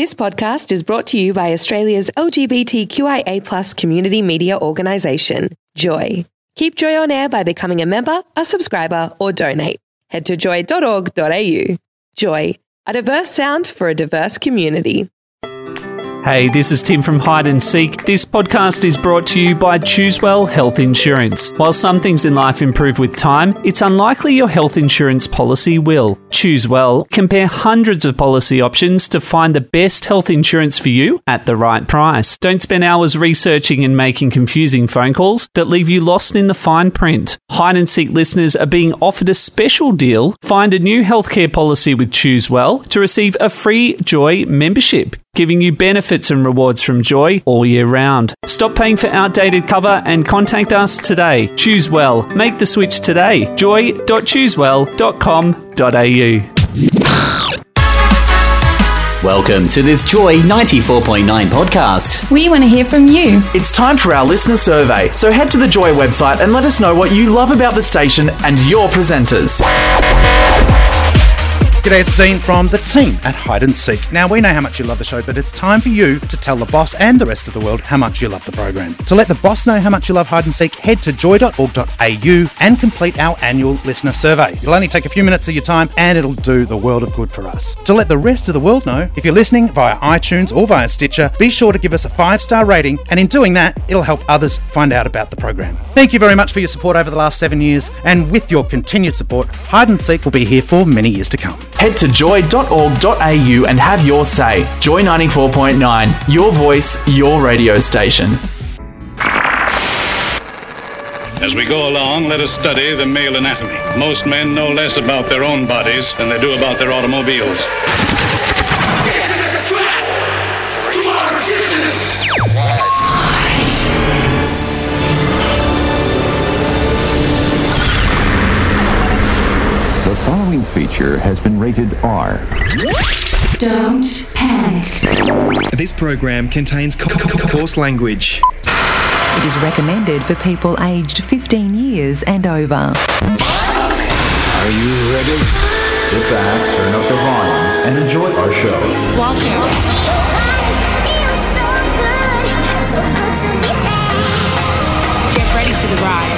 This podcast is brought to you by Australia's LGBTQIA+ community media organisation, Joy. Keep Joy on air by becoming a member, a subscriber, or donate. Head to joy.org.au. Joy, a diverse sound for a diverse community. Hey, this is Tim from Hide and Seek. This podcast is brought to you by Choosewell Health Insurance. While some things in life improve with time, it's unlikely your health insurance policy will. Choosewell. Compare hundreds of policy options to find the best health insurance for you at the right price. Don't spend hours researching and making confusing phone calls that leave you lost in the fine print. Hide and Seek listeners are being offered a special deal. Find a new healthcare policy with Choosewell to receive a free Joy membership, giving you benefits and rewards from Joy all year round. Stop paying for outdated cover and contact us today. Choose well. Make the switch today. joy.choosewell.com.au. Welcome to this Joy 94.9 podcast. We want to hear from you. It's time for our listener survey, so head to the Joy website and let us know what you love about the station and your presenters. G'day, it's Dean from the team at Hide and Seek. Now, we know how much you love the show, but it's time for you to tell the boss and the rest of the world how much you love the program. To let the boss know how much you love Hide and Seek, head to joy.org.au and complete our annual listener survey. It'll only take a few minutes of your time and it'll do the world of good for us. To let the rest of the world know, if you're listening via iTunes or via Stitcher, be sure to give us a 5-star rating, and in doing that, it'll help others find out about the program. Thank you very much for your support over the last 7 years, and with your continued support, Hide and Seek will be here for many years to come. Head to joy.org.au and have your say. Joy 94.9, your voice, your radio station. As we go along, let us study the male anatomy. Most men know less about their own bodies than they do about their automobiles. The following feature has been rated R. Don't panic. This program contains coarse language. It is recommended for people aged 15 years and over. Are you ready? Sit back, turn up the volume, and enjoy our show. Welcome. Get ready for the ride.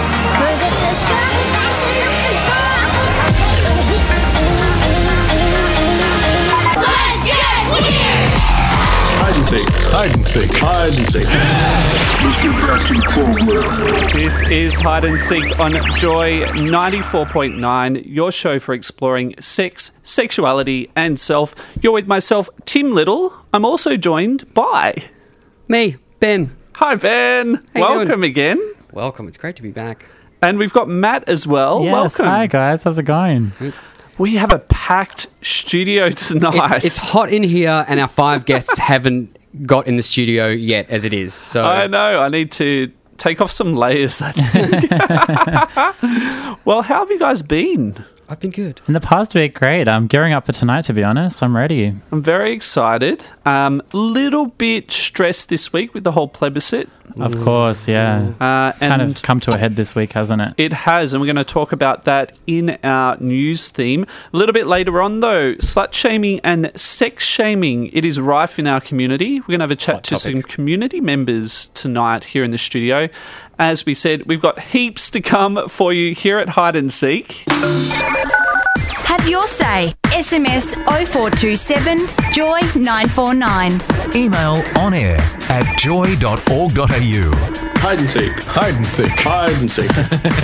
Hide and seek, hide and seek, hide and seek. Let's get back to the program. This is Hide and Seek on Joy 94.9, your show for exploring sex, sexuality, and self. You're with myself, Tim Little. I'm also joined by... me, Ben. Hi, Ben. Welcome again. Welcome. It's great to be back. And we've got Matt as well. Yes, welcome. Hi, guys. How's it going? We have a packed studio tonight. It's hot in here, and our 5 guests haven't got in the studio yet as it is. So I know. I need to take off some layers, I think. Well, how have you guys been? I've been good. In the past week, great. I'm gearing up for tonight, to be honest. I'm ready. I'm very excited. Little bit stressed this week with the whole plebiscite. Of course, yeah. It's kind of come to a head this week, hasn't it? It has, and we're going to talk about that in our news theme. A little bit later on, though, slut-shaming and sex-shaming, it is rife in our community. We're going to have a chat to some community members tonight here in the studio. As we said, we've got heaps to come for you here at Hide and Seek. Have your say. SMS 0427 Joy 949. Email on air at joy.org.au. Hide and seek, hide and seek, hide and seek.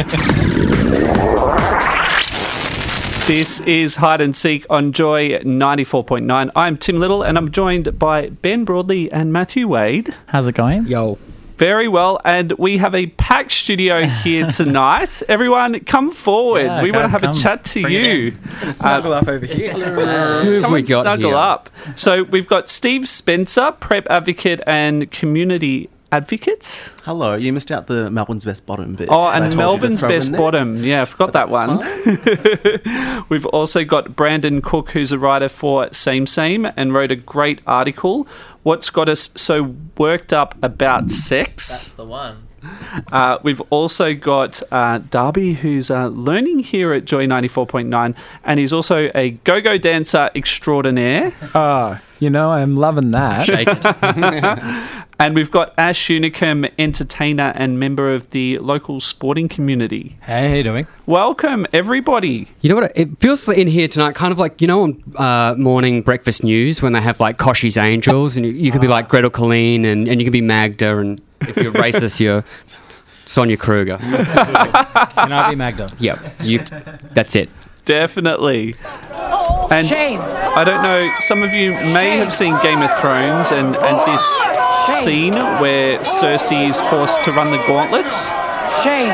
This is Hide and Seek on Joy 94.9. I'm Tim Little, and I'm joined by Ben Broadley and Matthew Wade. How's it going? Yo. Very well, and we have a packed studio here tonight. Everyone, come forward. Yeah, we want to have come. a chat to you. Snuggle up over here. Come and snuggle up. So we've got Steve Spencer, PrEP advocate and community advocate. Hello, you missed out the Melbourne's Best Bottom bit. Oh, and Melbourne's Best Bottom. Yeah, I forgot that one. We've also got Brandon Cook, who's a writer for Same Same and wrote a great article, What's Got Us So Worked Up About Sex. That's the one. We've also got Darby, who's learning here at Joy 94.9, and he's also a go-go dancer extraordinaire. I'm loving that. Shake it. And we've got Ash Unicum, entertainer and member of the local sporting community. Hey, how you doing? Welcome, everybody. You know what? It feels in here tonight kind of like, on morning breakfast news when they have like Koshi's Angels, and you could be like Gretel Colleen, and you can be Magda, and if you're racist, you're Sonia Kruger. Can I be Magda? Yep. That's it. Definitely. And Shame. I don't know, some of you may have seen Game of Thrones and this scene where Cersei is forced to run the gauntlet. Shame.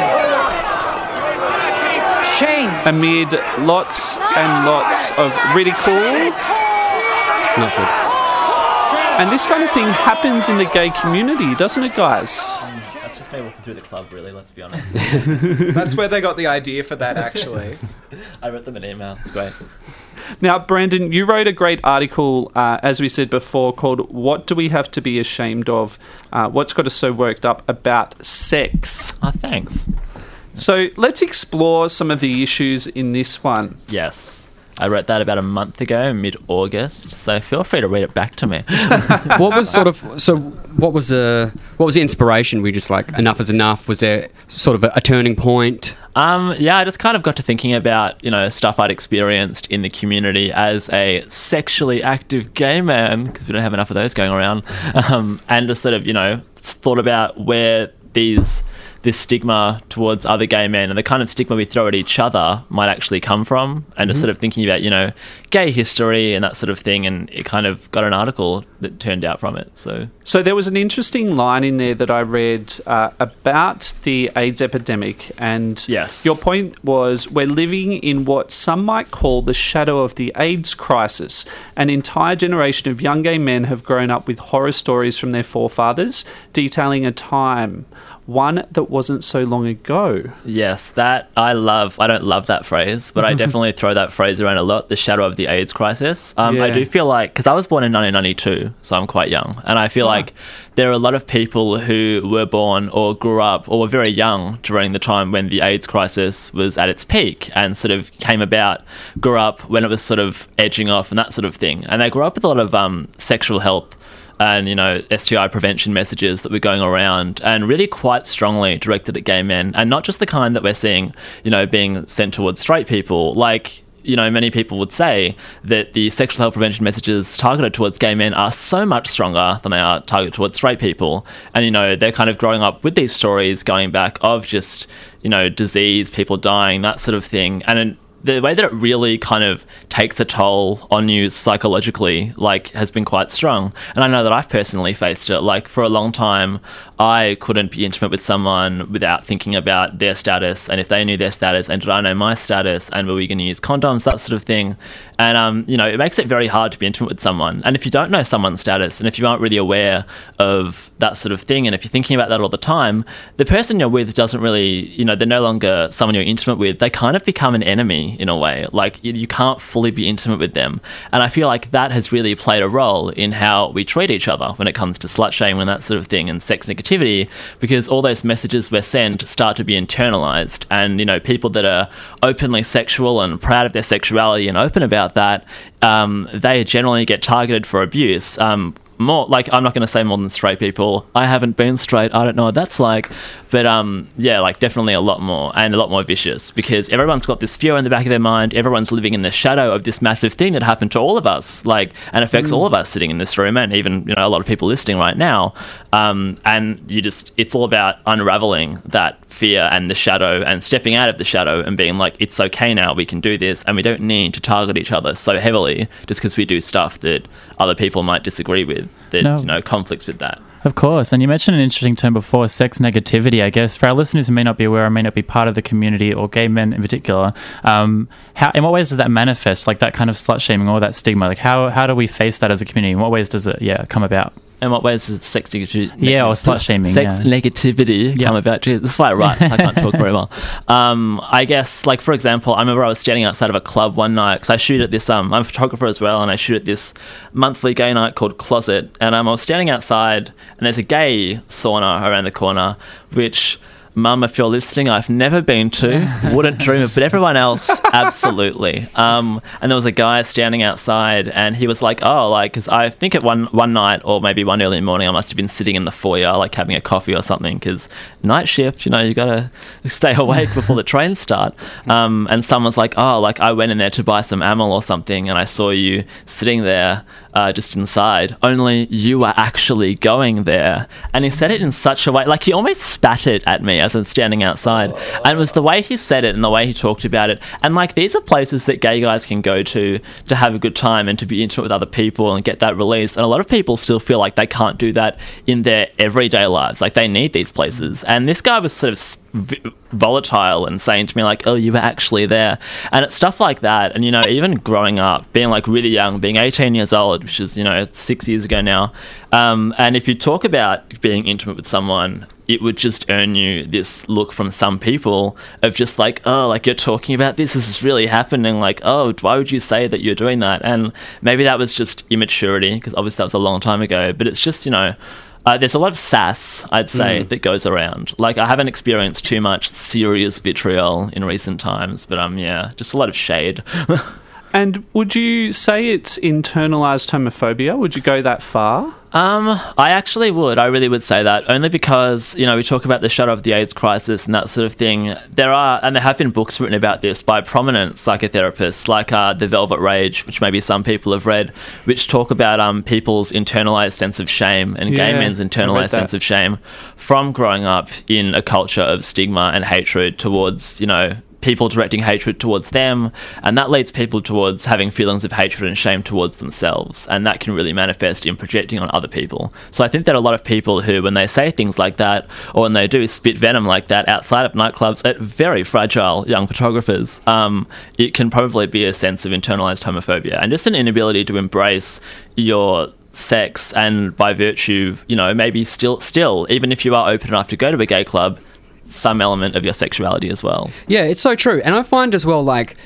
Shame. Amid lots and lots of ridicule. Not good. And this kind of thing happens in the gay community, doesn't it, guys? That's just me walking through the club, really, let's be honest. That's where they got the idea for that, actually. I wrote them an email. It's great. Now, Brandon, you wrote a great article, as we said before, called What Do We Have to Be Ashamed Of? What's got us so worked up about sex? Oh, thanks. So let's explore some of the issues in this one. Yes. I wrote that about a month ago, mid-August, so feel free to read it back to me. What was the inspiration? Were you just like, enough is enough? Was there sort of a turning point? I just kind of got to thinking about, stuff I'd experienced in the community as a sexually active gay man, because we don't have enough of those going around, and just sort of, thought about where this stigma towards other gay men and the kind of stigma we throw at each other might actually come from, and just sort of thinking about, gay history and that sort of thing, and it kind of got an article that turned out from it. So there was an interesting line in there that I read about the AIDS epidemic, and yes, your point was we're living in what some might call the shadow of the AIDS crisis. An entire generation of young gay men have grown up with horror stories from their forefathers detailing a time, one that wasn't so long ago. Yes, that I love. I don't love that phrase, but I definitely throw that phrase around a lot, the shadow of the AIDS crisis. I do feel like, because I was born in 1992, so I'm quite young, and I feel like there are a lot of people who were born or grew up or were very young during the time when the AIDS crisis was at its peak and sort of came about, grew up when it was sort of edging off and that sort of thing. And they grew up with a lot of sexual health and, STI prevention messages that were going around and really quite strongly directed at gay men, and not just the kind that we're seeing, being sent towards straight people. Like, many people would say that the sexual health prevention messages targeted towards gay men are so much stronger than they are targeted towards straight people. And, they're kind of growing up with these stories going back of just, disease, people dying, that sort of thing. And the way that it really kind of takes a toll on you psychologically, has been quite strong. And I know that I've personally faced it. For a long time, I couldn't be intimate with someone without thinking about their status, and if they knew their status, and did I know my status, and were we going to use condoms, that sort of thing. And, it makes it very hard to be intimate with someone. And if you don't know someone's status, and if you aren't really aware of that sort of thing, and if you're thinking about that all the time, the person you're with doesn't really, they're no longer someone you're intimate with. They kind of become an enemy in a way. You can't fully be intimate with them. And I feel like that has really played a role in how we treat each other when it comes to slut shaming and that sort of thing, and sex negativity, because all those messages we're sent start to be internalized. And, people that are openly sexual and proud of their sexuality and open about that, they generally get targeted for abuse. More I'm not going to say more than straight people. I haven't been straight. I don't know what that's like. But definitely a lot more, and a lot more vicious, because everyone's got this fear in the back of their mind. Everyone's living in the shadow of this massive thing that happened to all of us, and affects all of us sitting in this room, and even, a lot of people listening right now. And it's all about unraveling that fear and the shadow, and stepping out of the shadow and being like, it's okay now, we can do this, and we don't need to target each other so heavily just because we do stuff that other people might disagree with, that conflicts with that. Of course. And you mentioned an interesting term before, sex negativity, I guess. For our listeners who may not be aware or may not be part of the community, or gay men in particular, in what ways does that manifest, that kind of slut shaming or that stigma? How do we face that as a community? In what ways does it come about? In what ways does sex negativity? Yeah, or slut shaming. Sex negativity come about? Jeez, this is why I write. I can't talk very well. I guess, like, for example, I remember I was standing outside of a club one night because I shoot at this. I'm a photographer as well, and I shoot at this monthly gay night called Closet. And I was standing outside, and there's a gay sauna around the corner, which, Mum, if you're listening, I've never been to, wouldn't dream of, but everyone else, absolutely. And there was a guy standing outside, and he was like, oh, like, because I think at one night, or maybe one early morning, I must have been sitting in the foyer, like having a coffee or something, because night shift, you know, you got to stay awake before the trains start. And someone's like, oh, like, I went in there to buy some amyl or something, and I saw you sitting there just inside, only you were actually going there. And he said it in such a way, like, he almost spat it at me as I'm standing outside. And it was the way he said it and the way he talked about it. And, like, these are places that gay guys can go to have a good time and to be intimate with other people and get that release. And a lot of people still feel like they can't do that in their everyday lives. Like, they need these places. And this guy was sort of volatile and saying to me, like, oh, you were actually there. And it's stuff like that. And, you know, even growing up, being, like, really young, being 18 years old, which is, you know, 6 years ago now. And if you talk about being intimate with someone, it would just earn you this look from some people of just like, oh, like, you're talking about this is really happening. Like, oh, why would you say that you're doing that? And maybe that was just immaturity, because obviously that was a long time ago. But it's just, you know, there's a lot of sass, I'd say, that goes around. Like, I haven't experienced too much serious vitriol in recent times, but yeah, just a lot of shade. And would you say it's internalized homophobia? Would you go that far? I actually would. I really would say that, only because, you know, we talk about the shadow of the AIDS crisis and that sort of thing. There have been books written about this by prominent psychotherapists, like The Velvet Rage, which maybe some people have read, which talk about people's internalized sense of shame and gay men's internalized sense of shame from growing up in a culture of stigma and hatred towards, you know, people directing hatred towards them, and that leads people towards having feelings of hatred and shame towards themselves, and that can really manifest in projecting on other people. So I think that a lot of people who, when they say things like that, or when they do spit venom like that outside of nightclubs at very fragile young photographers, it can probably be a sense of internalized homophobia and just an inability to embrace your sex, and by virtue, you know, maybe still even if you are open enough to go to a gay club, some element of your sexuality as well. Yeah, it's so true. And I find as well, like,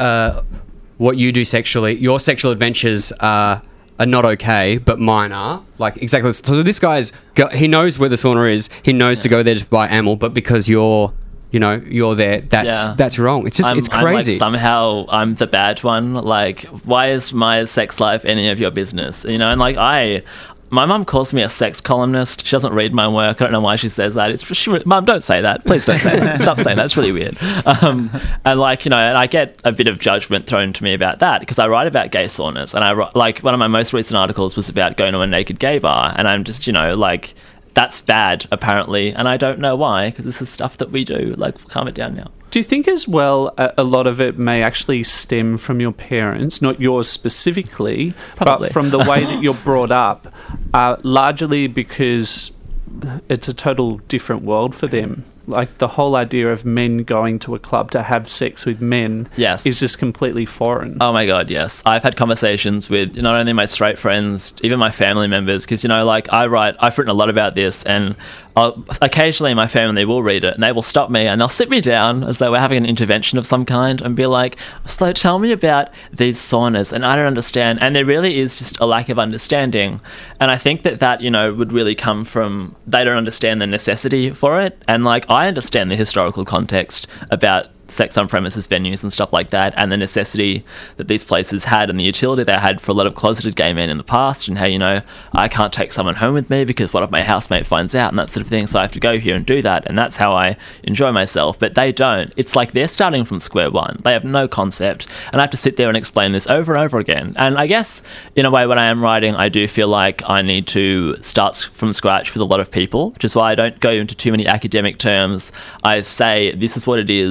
what you do sexually, your sexual adventures are not okay, but mine are. Like, exactly. So this guy's he knows where the sauna is. He knows to go there to buy amyl, but because you're there, that's wrong. It's just, it's crazy. Like, somehow I'm the bad one. Like, why is my sex life any of your business? You know, and like my mum calls me a sex columnist. She doesn't read my work. I don't know why she says that. Mum, don't say that. Please don't say that. Stop saying that. It's really weird. And like, you know, and I get a bit of judgment thrown to me about that because I write about gay saunas, and like, one of my most recent articles was about going to a naked gay bar, and I'm just, you know, like, that's bad apparently, and I don't know why, because this is stuff that we do. Like, calm it down now. Do you think as well a lot of it may actually stem from your parents, not yours specifically, Probably. but from the way that you're brought up, largely because it's a total different world for them? Like, the whole idea of men going to a club to have sex with men is just completely foreign. Oh my God, yes. I've had conversations with not only my straight friends, even my family members, because, you know, like, I've written a lot about this, and occasionally my family will read it and they will stop me and they'll sit me down as though we're having an intervention of some kind and be like, so tell me about these saunas, and I don't understand. And there really is just a lack of understanding, and I think that, you know, would really come from they don't understand the necessity for it. And like, I understand the historical context about sex on premises venues and stuff like that, and the necessity that these places had and the utility they had for a lot of closeted gay men in the past, and how, you know, I can't take someone home with me because what if my housemate finds out and that sort of thing, so I have to go here and do that, and that's how I enjoy myself. But they don't. It's like they're starting from square one. They have no concept, and I have to sit there and explain this over and over again. And I guess in a way, when I am writing, I do feel like I need to start from scratch with a lot of people, which is why I don't go into too many academic terms. I say this is what it is, and this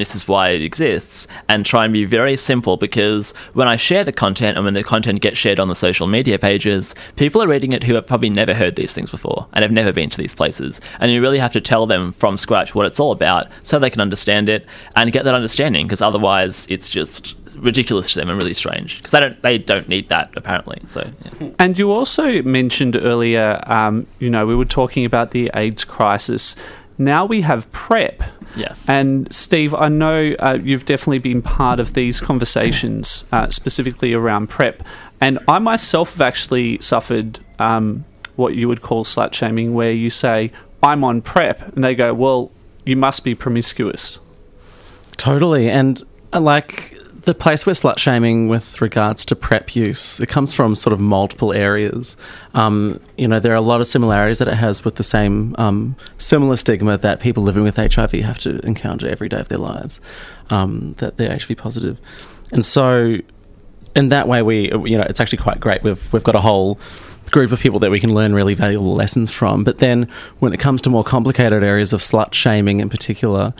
this is why it exists, and try and be very simple, because when I share the content and when the content gets shared on the social media pages, people are reading it who have probably never heard these things before and have never been to these places. And you really have to tell them from scratch what it's all about so they can understand it and get that understanding, because otherwise it's just ridiculous to them and really strange, because they don't need that apparently. So yeah. And you also mentioned earlier, we were talking about the AIDS crisis. Now we have PrEP. Yes. And Steve, I know you've definitely been part of these conversations, specifically around PrEP. And I myself have actually suffered what you would call slut shaming, where you say, I'm on PrEP, and they go, well, you must be promiscuous. Totally. And the place we're slut shaming with regards to PrEP use, it comes from sort of multiple areas. There are a lot of similarities that it has with the same similar stigma that people living with HIV have to encounter every day of their lives, that they're HIV positive. And so in that way, it's actually quite great. We've got a whole group of people that we can learn really valuable lessons from. But then when it comes to more complicated areas of slut shaming in particular,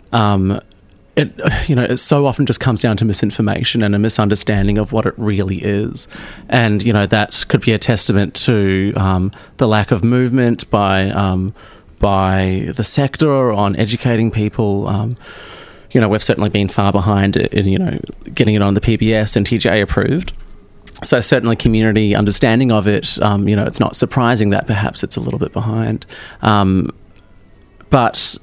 it so often just comes down to misinformation and a misunderstanding of what it really is. And, that could be a testament to the lack of movement by the sector on educating people. We've certainly been far behind in, getting it on the PBS and TGA approved. So certainly community understanding of it, it's not surprising that perhaps it's a little bit behind. But,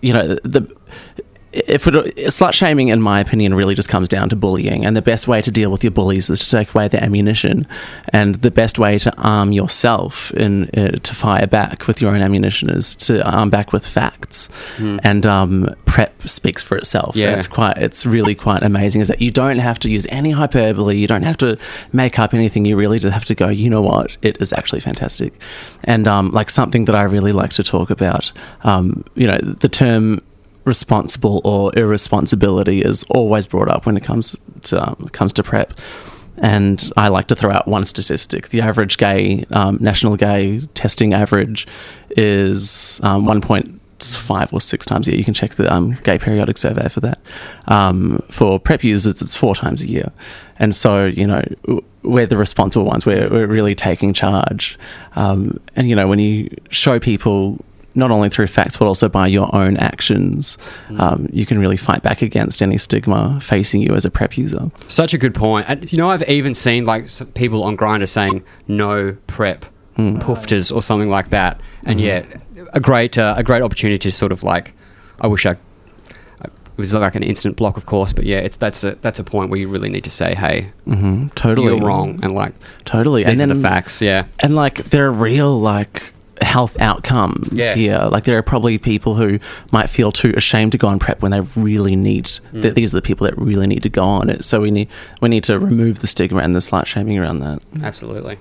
slut shaming, in my opinion, really just comes down to bullying, and the best way to deal with your bullies is to take away their ammunition, and the best way to arm yourself to fire back with your own ammunition is to arm back with facts. And PrEP speaks for itself. Yeah. It's really quite amazing, is that you don't have to use any hyperbole, you don't have to make up anything, you really just have to go, you know what, it is actually fantastic. And something that I really like to talk about, the term responsible or irresponsibility is always brought up when it comes to PrEP. And I like to throw out one statistic. The average national gay testing average is 1.5 or 6 times a year. You can check the Gay Periodic Survey for that. For PrEP users, it's 4 times a year. And so, we're the responsible ones. We're really taking charge. And, when you show people, not only through facts but also by your own actions, you can really fight back against any stigma facing you as a PrEP user. Such a good point. And, I've even seen people on Grindr saying no PrEP poofters or something like that. And a great opportunity to sort of I wish it was like an instant block, of course, but that's a point where you really need to say, hey, totally, you're wrong, and totally, these and are the facts, and there are real health outcomes here. There are probably people who might feel too ashamed to go on PrEP when they really need. These are the people that really need to go on it. So we need to remove the stigma and the slut shaming around that. Absolutely.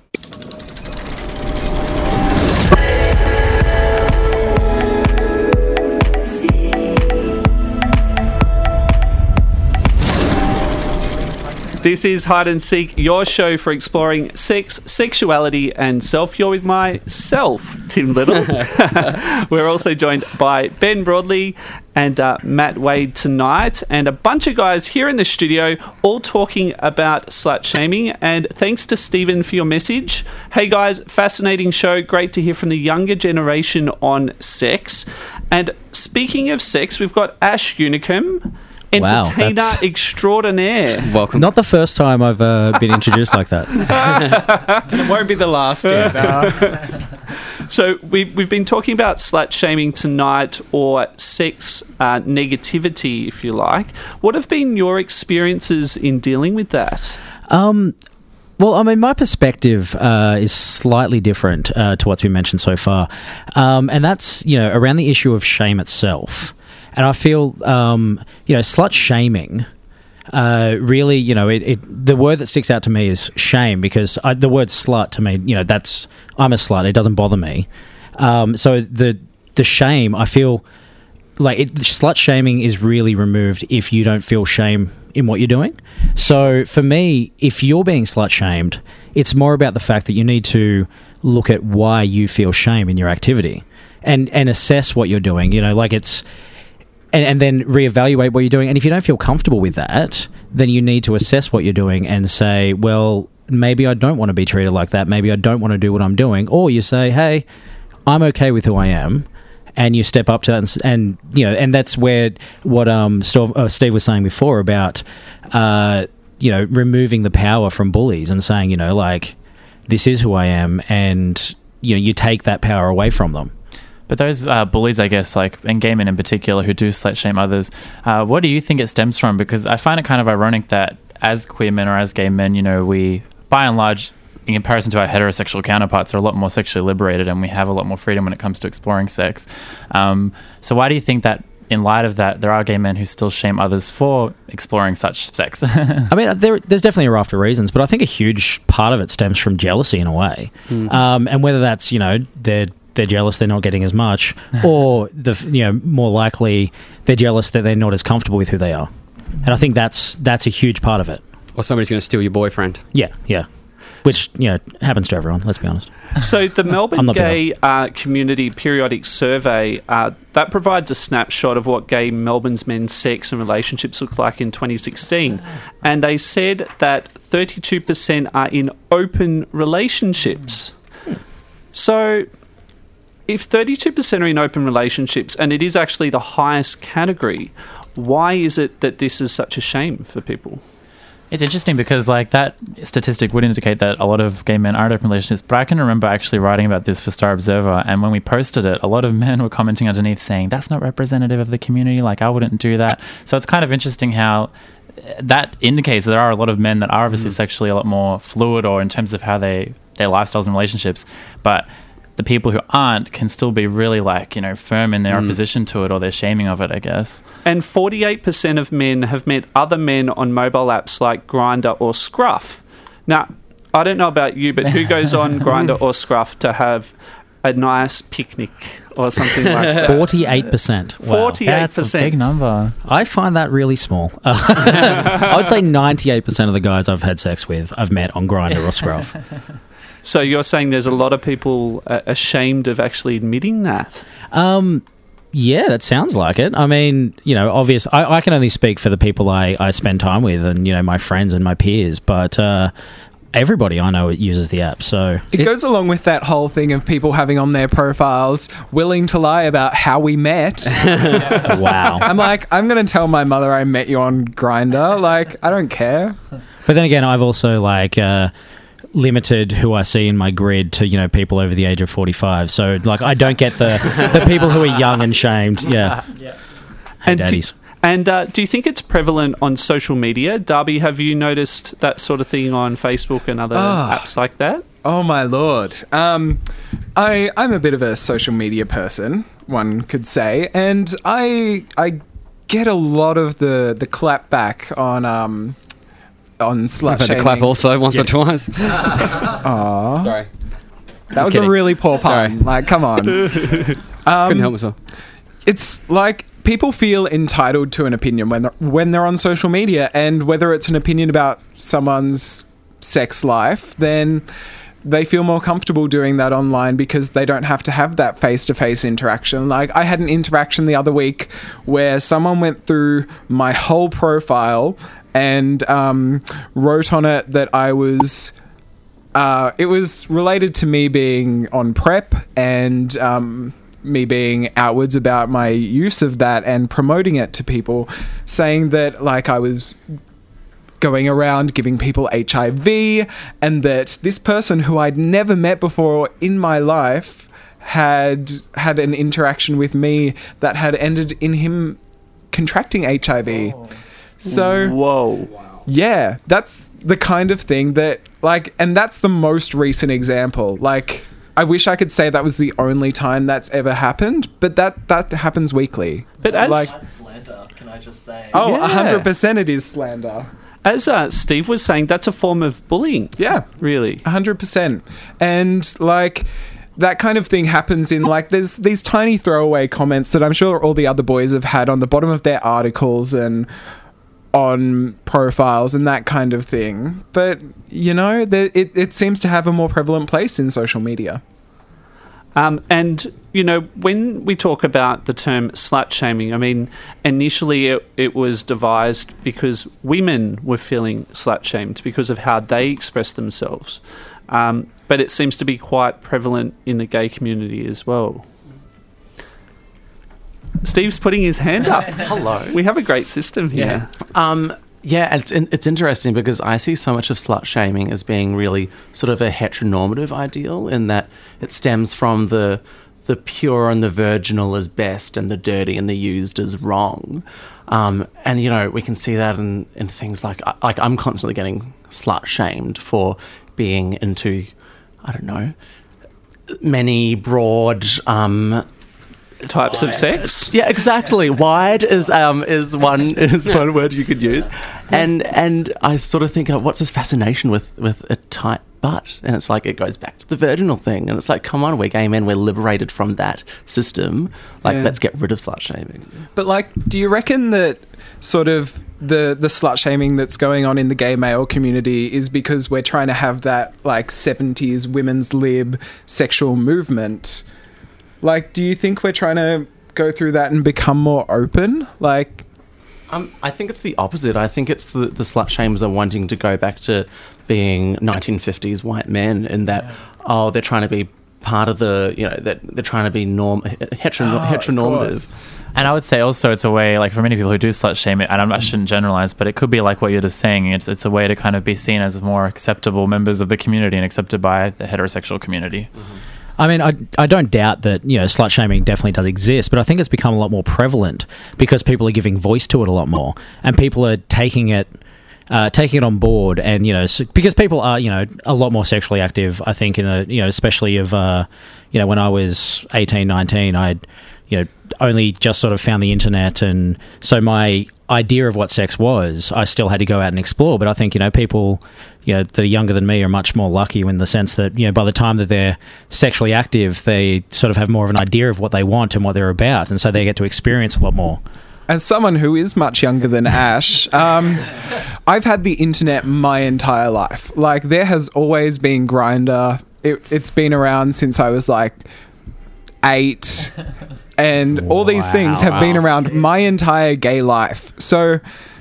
This is Hide and Seek, your show for exploring sex, sexuality and self. You're with myself, Tim Little. We're also joined by Ben Broadley and Matt Wade tonight, and a bunch of guys here in the studio all talking about slut shaming. And thanks to Stephen for your message. Hey guys, fascinating show. Great to hear from the younger generation on sex. And speaking of sex, we've got Ash Unicum, entertainer extraordinaire. Welcome. Not the first time I've been introduced like that. It won't be the last yet. So we've been talking about slut shaming tonight, or sex negativity, if you like. What have been your experiences in dealing with that? Well, I mean, my perspective is slightly different to what's been mentioned so far. And that's, around the issue of shame itself. And I feel, slut shaming, really, the word that sticks out to me is shame, because the word slut to me, I'm a slut. It doesn't bother me. So the shame, I feel slut shaming is really removed if you don't feel shame in what you're doing. So for me, if you're being slut shamed, it's more about the fact that you need to look at why you feel shame in your activity and assess what you're doing. and then reevaluate what you're doing. And if you don't feel comfortable with that, then you need to assess what you're doing and say, well, maybe I don't want to be treated like that. Maybe I don't want to do what I'm doing. Or you say, hey, I'm okay with who I am. And you step up to that, and you know, and that's where what Steve was saying before about removing the power from bullies and saying, you know, like, this is who I am, and you know, you take that power away from them. But those bullies, I guess, like, and gay men in particular, who do slut shame others, what do you think it stems from? Because I find it kind of ironic that as queer men or as gay men, you know, we, by and large, in comparison to our heterosexual counterparts, are a lot more sexually liberated, and we have a lot more freedom when it comes to exploring sex. So why do you think that, in light of that, there are gay men who still shame others for exploring such sex? I mean, there's definitely a raft of reasons, but I think a huge part of it stems from jealousy in a way. And whether that's, you know, they're jealous they're not getting as much, or more likely they're jealous that they're not as comfortable with who they are. And I think that's a huge part of it. Or somebody's going to steal your boyfriend. Yeah. Which, you know, happens to everyone, let's be honest. So the Melbourne Gay Community Periodic Survey, that provides a snapshot of what gay Melbourne's men's sex and relationships look like in 2016. And they said that 32% are in open relationships. So if 32% are in open relationships, and it is actually the highest category, why is it that this is such a shame for people? It's interesting because, like, that statistic would indicate that a lot of gay men are in open relationships, but I can remember actually writing about this for Star Observer, and when we posted it, a lot of men were commenting underneath saying, that's not representative of the community, like, I wouldn't do that. So it's kind of interesting how that indicates that there are a lot of men that are obviously sexually a lot more fluid, or in terms of how their lifestyles and relationships, but the people who aren't can still be really, like, you know, firm in their opposition to it, or their shaming of it, I guess. And 48% of men have met other men on mobile apps like Grindr or Scruff. Now, I don't know about you, but who goes on Grindr or Scruff to have a nice picnic or something like that? 48%. Wow. 48%. That's a big number. I find that really small. I would say 98% of the guys I've had sex with, I've met on Grindr or Scruff. So you're saying there's a lot of people ashamed of actually admitting that? Yeah, that sounds like it. I mean, you know, I can only speak for the people I spend time with and, you know, my friends and my peers, but everybody I know uses the app, so... It goes along with that whole thing of people having on their profiles willing to lie about how we met. Wow. I'm like, I'm going to tell my mother I met you on Grindr. Like, I don't care. But then again, I've also, like... limited who I see in my grid to, you know, people over the age of 45. So, like, I don't get the people who are young and shamed. Yeah. Hey, and daddies. Do you think it's prevalent on social media? Darby, have you noticed that sort of thing on Facebook and other apps like that? Oh, my Lord. I'm a bit of a social media person, one could say, and I get a lot of the clap back on slut I've had to clap also once or twice. Aww. Sorry. That was a really poor pun. Sorry. Like, come on. Couldn't help myself. It's like people feel entitled to an opinion when they're on social media, and whether it's an opinion about someone's sex life, then they feel more comfortable doing that online because they don't have to have that face-to-face interaction. Like, I had an interaction the other week where someone went through my whole profile and wrote on it that I was... it was related to me being on PrEP and me being outwards about my use of that and promoting it to people, saying that, like, I was going around giving people HIV, and that this person who I'd never met before in my life had an interaction with me that had ended in him contracting HIV. So, whoa. Yeah, that's the kind of thing that, like, and that's the most recent example. Like, I wish I could say that was the only time that's ever happened, but that happens weekly. But as... like, That's slander, can I just say? Oh, Yeah. 100% it is slander. As Steve was saying, that's a form of bullying. Yeah. Really. 100%. And, like, that kind of thing happens in, like, there's these tiny throwaway comments that I'm sure all the other boys have had on the bottom of their articles and on profiles and that kind of thing. But, you know, it seems to have a more prevalent place in social media. And, you know, when we talk about the term slut shaming, I mean, initially it was devised because women were feeling slut shamed because of how they express themselves. But it seems to be quite prevalent in the gay community as well. Steve's putting his hand up. Hello. We have a great system here. Yeah, it's interesting because I see so much of slut shaming as being really sort of a heteronormative ideal, in that it stems from the pure and the virginal as best and the dirty and the used as wrong. And, you know, we can see that in things like I'm constantly getting slut shamed for being into, I don't know, many broad types of sex. Yeah, exactly. Wide is one word you could use, and I sort of think, what's this fascination with a tight butt? And it's like it goes back to the virginal thing, and it's like, come on, we're gay men, we're liberated from that system. Like, let's get rid of slut shaming. But like, do you reckon that sort of the slut shaming that's going on in the gay male community is because we're trying to have that like 70s women's lib sexual movement? Like, do you think we're trying to go through that and become more open? Like, I think it's the opposite. I think it's the slut shamers are wanting to go back to being 1950s white men, in that, they're trying to be part of the, you know, that they're trying to be heteronormative. And I would say also it's a way, like, for many people who do slut shame it, and I shouldn't generalize, but it could be like what you're just saying. It's a way to kind of be seen as more acceptable members of the community and accepted by the heterosexual community. Mm-hmm. I mean, I don't doubt that, you know, slut shaming definitely does exist, but I think it's become a lot more prevalent because people are giving voice to it a lot more, and people are taking it on board, and, you know, because people are, you know, a lot more sexually active, I think, in the, you know, especially of, you know, when I was 18, 19, I'd, you know, only just sort of found the internet, and so my idea of what sex was, I still had to go out and explore. But I think, you know, people, you know, that are younger than me are much more lucky in the sense that, you know, by the time that they're sexually active, they sort of have more of an idea of what they want and what they're about, and so they get to experience a lot more. As someone who is much younger than Ash, I've had the internet my entire life. Like, there has always been Grindr. It's been around since I was like 8, and all these things have been around my entire gay life. So,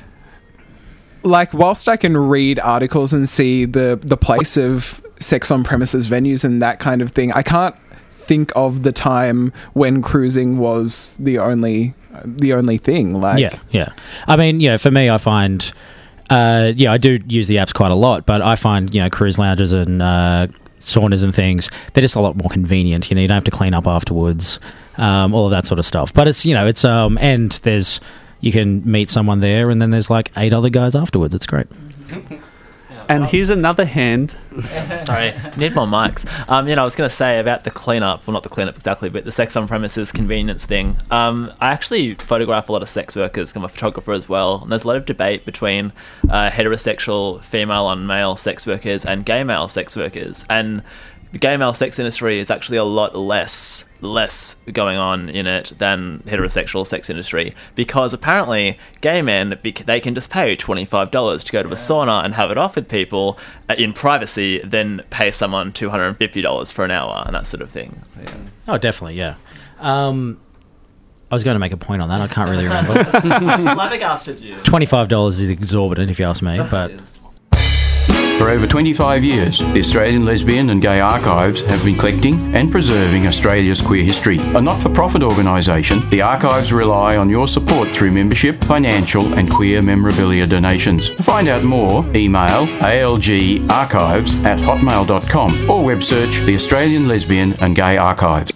like, whilst I can read articles and see the place of sex on premises venues and that kind of thing, I can't think of the time when cruising was the only thing. Like, yeah. I mean, you know, for me, I find, I do use the apps quite a lot, but I find, you know, cruise lounges and saunas and things, they're just a lot more convenient. You know, you don't have to clean up afterwards, all of that sort of stuff. But it's, you know, it's and there's, you can meet someone there, and then there's like 8 other guys afterwards. It's great. And here's another hand. Sorry, need more mics. You know, I was going to say about the cleanup, well, not the cleanup exactly, but the sex on premises convenience thing. I actually photograph a lot of sex workers. I'm a photographer as well, and there's a lot of debate between heterosexual female on male sex workers and gay male sex workers. And the gay male sex industry is actually a lot less going on in it than heterosexual sex industry, because apparently gay men, they can just pay $25 to go to a sauna and have it off with people in privacy, then pay someone $250 for an hour and that sort of thing. So, yeah. Oh, definitely, yeah. I was going to make a point on that. I can't really remember. Flabbergasted you. $25 is exorbitant, if you ask me, but... For over 25 years, the Australian Lesbian and Gay Archives have been collecting and preserving Australia's queer history. A not-for-profit organisation, the archives rely on your support through membership, financial and queer memorabilia donations. To find out more, email algarchives@hotmail.com or web search the Australian Lesbian and Gay Archives.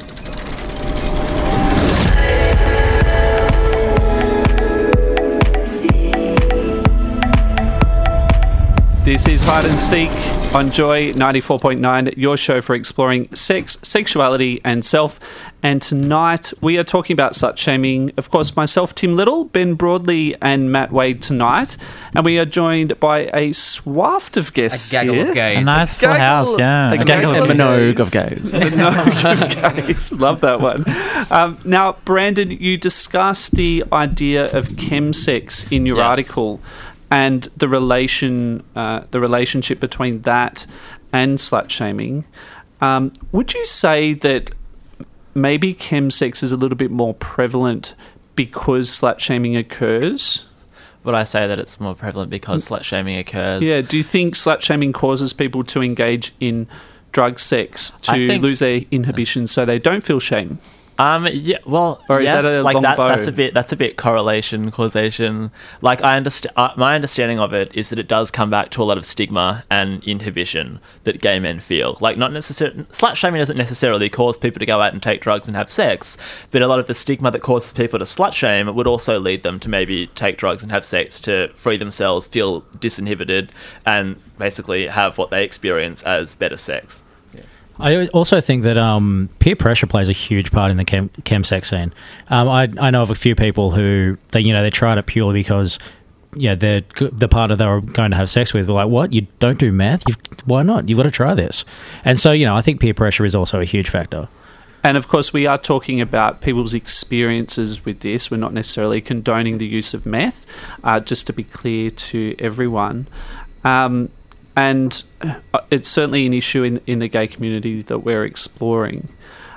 This is Hide and Seek on Joy 94.9, your show for exploring sex, sexuality and self. And tonight we are talking about slut shaming. Of course, myself, Tim Little, Ben Broadley and Matt Wade tonight. And we are joined by a swath of guests here. Of gays. A nice full house, yeah. A minogue of gays. A minogue of gays. Love that one. Now, Brandon, you discussed the idea of chemsex in your article, and the relationship between that and slut shaming. Would you say that maybe chemsex is a little bit more prevalent because slut-shaming occurs? Would I say that it's more prevalent because slut-shaming occurs? Yeah, do you think slut-shaming causes people to engage in drug sex to lose their inhibition so they don't feel shame? Yeah, well, or is yes, that a like long that's bow? a bit correlation, causation. Like I understand, my understanding of it is that it does come back to a lot of stigma and inhibition that gay men feel. Like not necessarily, slut shaming doesn't necessarily cause people to go out and take drugs and have sex, but a lot of the stigma that causes people to slut shame would also lead them to maybe take drugs and have sex to free themselves, feel disinhibited, and basically have what they experience as better sex. I also think that peer pressure plays a huge part in the chemsex scene. I know of a few people who they tried it purely because the partner they were going to have sex with were like, "What? You don't do meth? Why not? You've got to try this." And so I think peer pressure is also a huge factor. And of course, we are talking about people's experiences with this. We're not necessarily condoning the use of meth, just to be clear to everyone. And it's certainly an issue in the gay community that we're exploring.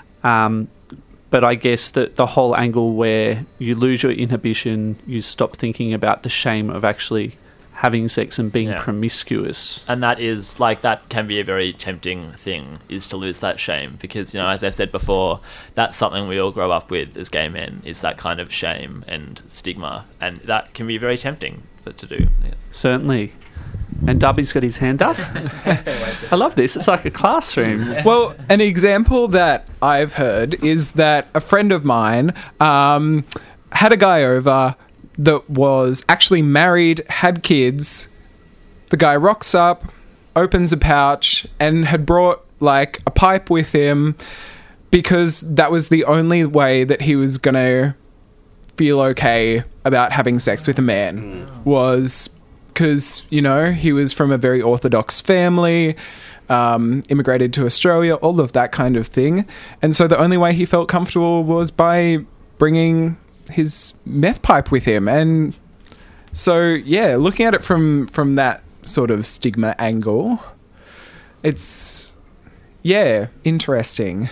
But I guess that the whole angle where you lose your inhibition, you stop thinking about the shame of actually having sex and being promiscuous. And that is, like, that can be a very tempting thing, is to lose that shame. Because, as I said before, that's something we all grow up with as gay men, is that kind of shame and stigma. And that can be very tempting to do. Yeah. Certainly. And Dubby's got his hand up. I love this. It's like a classroom. Well, an example that I've heard is that a friend of mine had a guy over that was actually married, had kids. The guy rocks up, opens a pouch, and had brought, like, a pipe with him because that was the only way that he was going to feel okay about having sex with a man. Was because, he was from a very orthodox family, immigrated to Australia, all of that kind of thing. And so the only way he felt comfortable was by bringing his meth pipe with him. And so, yeah, looking at it from that sort of stigma angle, it's, interesting.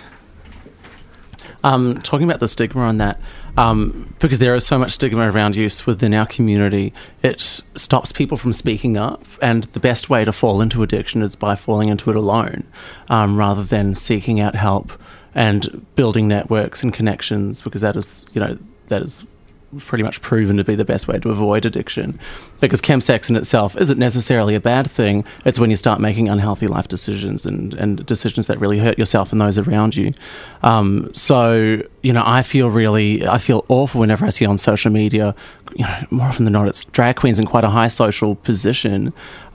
Talking about the stigma on that, because there is so much stigma around use within our community, it stops people from speaking up, and the best way to fall into addiction is by falling into it alone, rather than seeking out help and building networks and connections, because that is pretty much proven to be the best way to avoid addiction. Because chemsex in itself isn't necessarily a bad thing. It's when you start making unhealthy life decisions and decisions that really hurt yourself and those around you. So I feel awful whenever I see on social media, more often than not, it's drag queens in quite a high social position,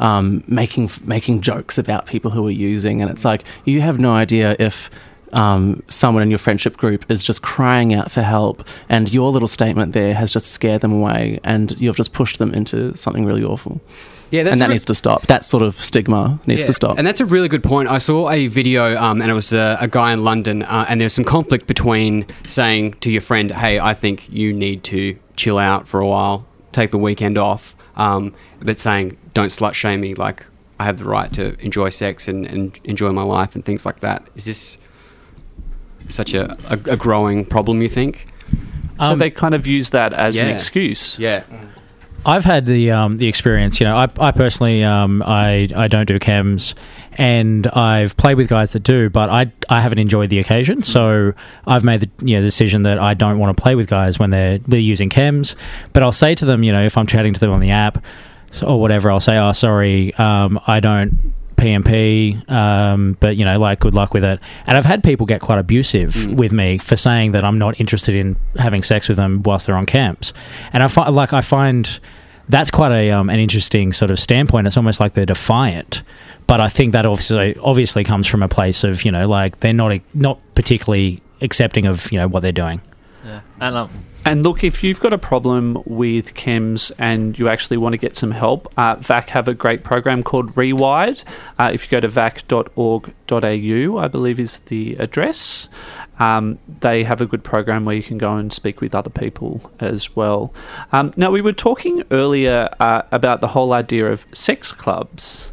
making jokes about people who are using, and it's like, you have no idea if someone in your friendship group is just crying out for help, and your little statement there has just scared them away, and you've just pushed them into something really awful. Yeah, that needs to stop. That sort of stigma needs to stop. And that's a really good point. I saw a video, and it was a guy in London, and there's some conflict between saying to your friend, "Hey, I think you need to chill out for a while, take the weekend off," but saying, "Don't slut shame me, like, I have the right to enjoy sex and enjoy my life," and things like that. Is this such a growing problem, you think? So they kind of use that as an excuse. Yeah. I've had the experience. I personally I don't do chems, and I've played with guys that do, but I haven't enjoyed the occasion. So I've made the decision that I don't want to play with guys when they're using chems. But I'll say to them, if I'm chatting to them on the app or whatever, I'll say, "Oh, sorry, I don't PMP, but good luck with it." And I've had people get quite abusive with me for saying that I'm not interested in having sex with them whilst they're on camps. And I find that's quite an interesting sort of standpoint. It's almost like they're defiant, but I think that obviously comes from a place of they're not particularly accepting of what they're doing. Yeah, and look, if you've got a problem with chems and you actually want to get some help, VAC have a great program called Rewired. If you go to vac.org.au, I believe is the address, they have a good program where you can go and speak with other people as well. Now, we were talking earlier about the whole idea of sex clubs.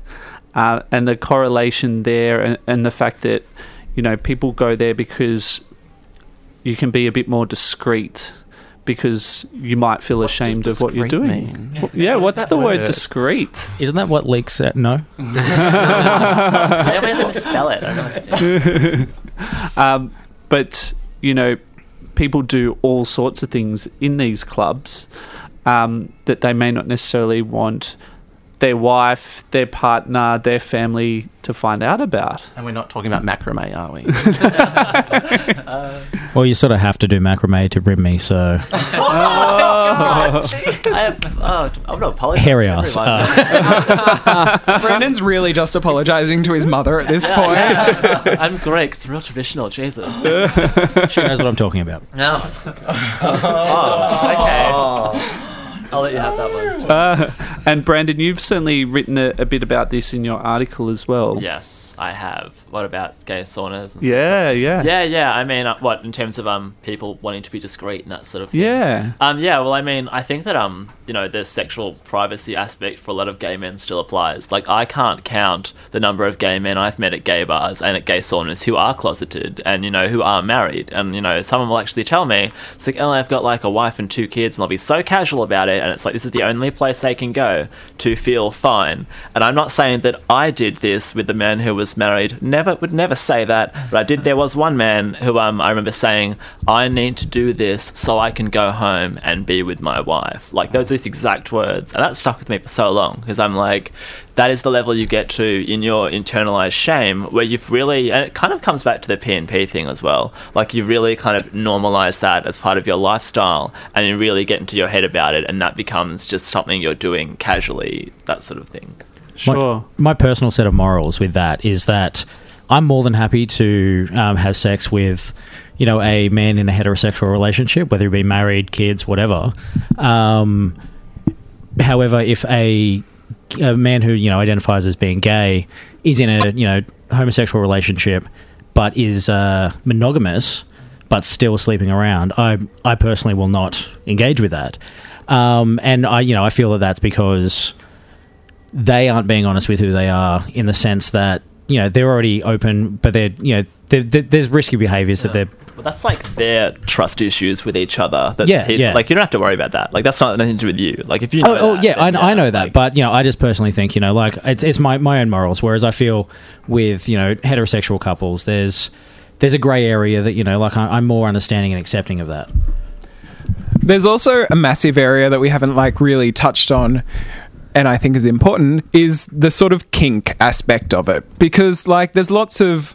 and the correlation there, and the fact that, you know, people go there because you can be a bit more discreet, because you might feel ashamed of what you're doing. Well, yeah, what's the word discreet? Isn't that what leaks said? No. I always have to spell it. I don't know. But, you know, people do all sorts of things in these clubs that they may not necessarily want their wife, their partner, their family to find out about. And we're not talking about macrame, are we? Well, you sort of have to do macrame to rim me, so... I'm not apologizing. Hairy ass. Brendan's really just apologising to his mother at this point. I'm Greek. It's real traditional. Jesus. She knows what I'm talking about. No. Okay. I'll let you have that one. And Brandon, you've certainly written a bit about this in your article as well. Yes, I have. What about gay saunas? And Yeah. Yeah. I mean, what in terms of people wanting to be discreet and that sort of thing? Yeah. Well, I mean, I think that you know, the sexual privacy aspect for a lot of gay men still applies. Like, I can't count the number of gay men I've met at gay bars and at gay saunas who are closeted and, you know, who are married. And, you know, someone will actually tell me, it's like, oh, I've got like a wife and 2 kids, and I'll be so casual about it. And it's like, this is the only place they can go to feel fine. And I'm not saying that I did this with the man who was married. Would never say that. But I did. There was one man who I remember saying, I need to do this so I can go home and be with my wife. Like, those are these exact words. And that stuck with me for so long, because I'm like, that is the level you get to in your internalized shame, where you've really, and it kind of comes back to the PNP thing as well, like you really kind of normalize that as part of your lifestyle, and you really get into your head about it, and that becomes just something you're doing casually, that sort of thing. Sure. My personal set of morals with that is that I'm more than happy to have sex with, you know, a man in a heterosexual relationship, whether he be married, kids, whatever. However, if a man who, you know, identifies as being gay is in a, you know, homosexual relationship but is monogamous but still sleeping around, I personally will not engage with that. And I feel that that's because they aren't being honest with who they are, in the sense that, you know, they're already open, but they're, you know, there's risky behaviours that they're... Well, that's like their trust issues with each other. That Yeah. Like, you don't have to worry about that. Like, that's not nothing to do with you. Like, if you know I know that. But, you know, I just personally think, you know, like, it's my own morals. Whereas I feel with, you know, heterosexual couples, there's a grey area that, you know, like, I'm more understanding and accepting of that. There's also a massive area that we haven't, like, really touched on, and I think is important, is the sort of kink aspect of it. Because, like, there's lots of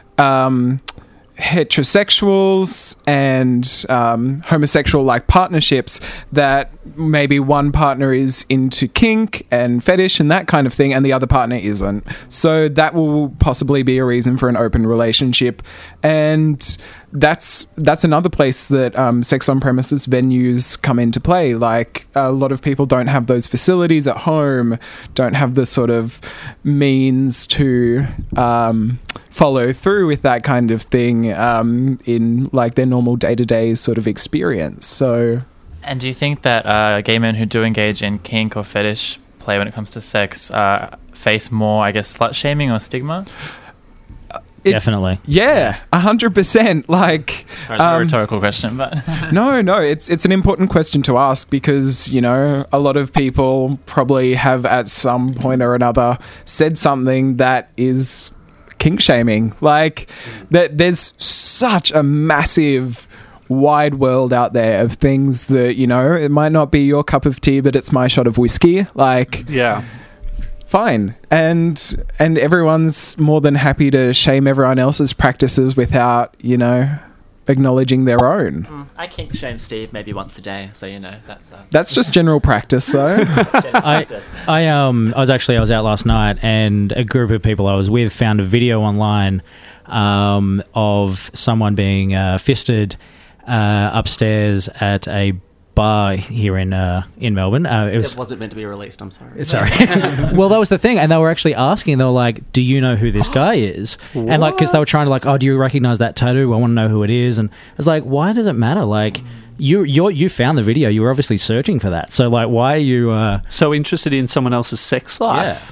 heterosexuals and homosexual, like, partnerships that maybe one partner is into kink and fetish and that kind of thing, and the other partner isn't. So that will possibly be a reason for an open relationship. And that's another place that sex on premises venues come into play. Like, a lot of people don't have those facilities at home, don't have the sort of means to follow through with that kind of thing in, like, their normal day-to-day sort of experience. So, and do you think that gay men who do engage in kink or fetish play when it comes to sex face more, I guess, slut shaming or stigma? Definitely. Yeah, 100%. Like, sorry, it's a rhetorical question, but no, it's an important question to ask, because, you know, a lot of people probably have at some point or another said something that is kink shaming. Like, there's such a massive wide world out there of things that, you know, it might not be your cup of tea, but it's my shot of whiskey. Like, yeah. Fine. And everyone's more than happy to shame everyone else's practices without, you know, acknowledging their own. I kink shame Steve maybe once a day, so, you know, that's just general practice, though. I was out last night, and a group of people I was with found a video online of someone being fisted upstairs at a bar here in Melbourne. It wasn't meant to be released, I'm sorry. Sorry. Well, that was the thing, and they were actually asking, they were like, do you know who this guy is? And, like, because they were trying to, like, oh, do you recognize that tattoo? I want to know who it is. And I was like, why does it matter? Like, you found the video, you were obviously searching for that, so, like, why are you so interested in someone else's sex life?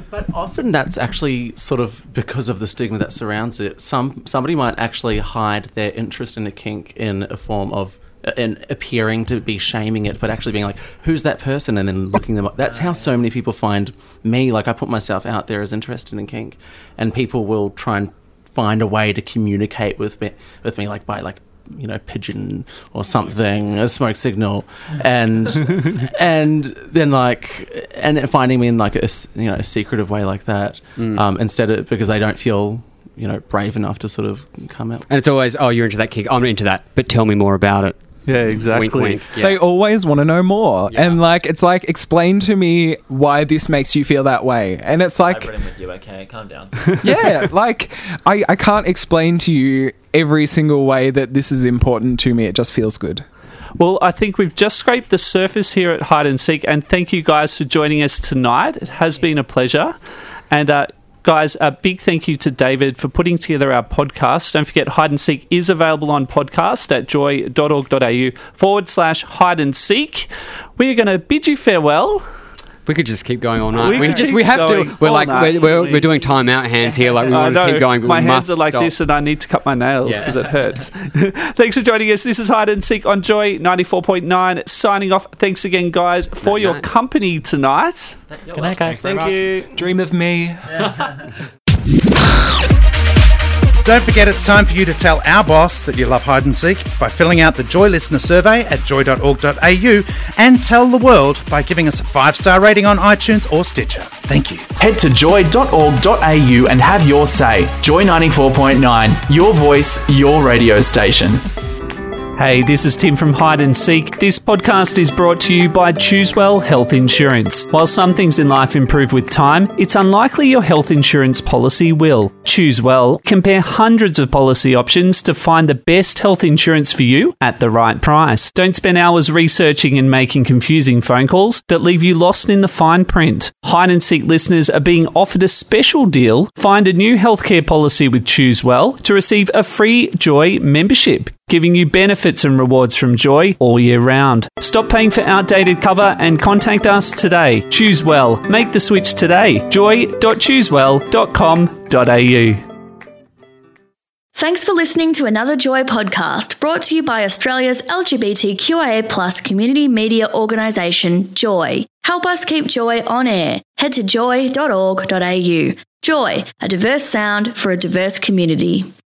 But often that's actually sort of because of the stigma that surrounds it. Somebody might actually hide their interest in a kink in a form of and appearing to be shaming it, but actually being like, who's that person? And then looking them up. That's how so many people find me. Like, I put myself out there as interested in kink, and people will try and find a way to communicate with me like by like, you know, pigeon or something, a smoke signal, and then like, and finding me in like a secretive way like that, instead of, because they don't feel, you know, brave enough to sort of come out. And it's always, oh, you're into that kink, I'm into that, but tell me more about it. Yeah, exactly. Wink, wink. Yeah. They always want to know more. Yeah. And like, it's like, explain to me why this makes you feel that way. And it's like, I'm with you, okay, calm down. Yeah, like, I can't explain to you every single way that this is important to me. It just feels good. Well, I think we've just scraped the surface here at Hide and Seek, and thank you guys for joining us tonight. It has been a pleasure. And guys, a big thank you to David for putting together our podcast. Don't forget, Hide and Seek is available on podcast at joy.org.au/hide and seek. We are going to bid you farewell. We could just keep going all night. We We're doing time out hands here. Like, we want to keep going, but my we hands must are like stop. this, and I need to cut my nails because it hurts. Thanks for joining us. This is Hide and Seek on Joy 94.9. Signing off. Thanks again, guys, for your company tonight. Good night, guys. Thank you. Dream of me. Don't forget, it's time for you to tell our boss that you love Hide and Seek by filling out the Joy listener survey at joy.org.au, and tell the world by giving us a 5-star rating on iTunes or Stitcher. Thank you. Head to joy.org.au and have your say. Joy 94.9, your voice, your radio station. Hey, this is Tim from Hide and Seek. This podcast is brought to you by Choosewell Health Insurance. While some things in life improve with time, it's unlikely your health insurance policy will. Choosewell. Compare hundreds of policy options to find the best health insurance for you at the right price. Don't spend hours researching and making confusing phone calls that leave you lost in the fine print. Hide and Seek listeners are being offered a special deal. Find a new healthcare policy with Choosewell to receive a free Joy membership, giving you benefits and rewards from Joy all year round. Stop paying for outdated cover and contact us today. Choose well. Make the switch today. joy.choosewell.com.au. Thanks for listening to another Joy podcast brought to you by Australia's LGBTQIA+ community media organisation, Joy. Help us keep Joy on air. Head to joy.org.au. Joy, a diverse sound for a diverse community.